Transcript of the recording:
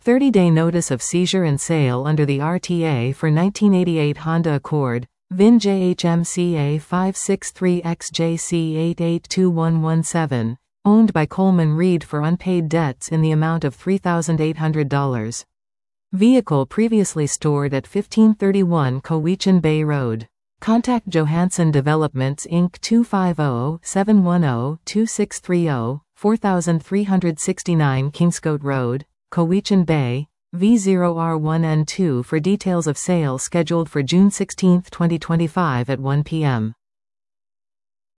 30-day notice of seizure and sale under the RTA for 1988 Honda Accord, VIN JHMCA 563XJC882117, owned by Coleman Reed for unpaid debts in the amount of $3,800. Vehicle previously stored at 1531 Cowichan Bay Road. Contact Johansson Developments Inc. 250-710-2630, 4369 Kingscote Road, Cowichan Bay, V0R1N2 for details of sale scheduled for June 16, 2025 at 1 p.m.